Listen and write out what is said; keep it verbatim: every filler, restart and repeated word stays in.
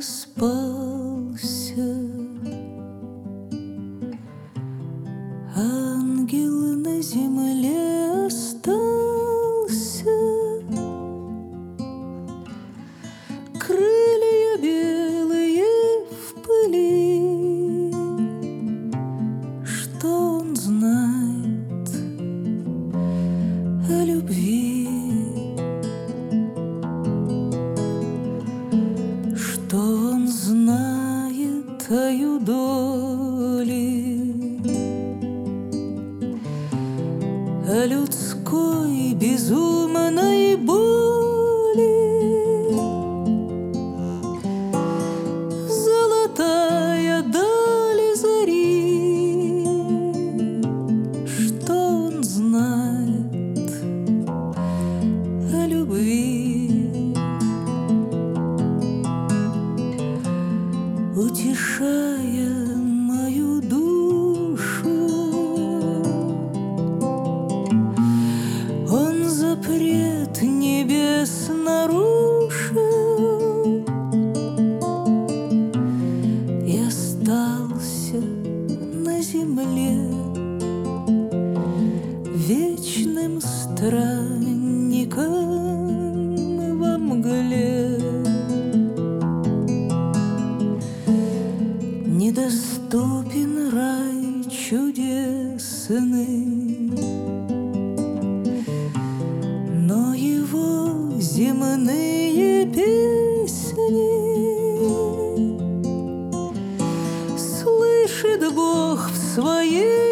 распался, ангел на земле остался, крылья белые в пыли. Что он знает о любви? Что он знает о юдоле, о людской безумной боли? Золотая даль зари, что он знает о любви? Утешая мою душу, он запрет небес нарушил и остался на земле вечным странником во мгле. Недоступен рай чудесный, но его земные песни слышит Бог в своей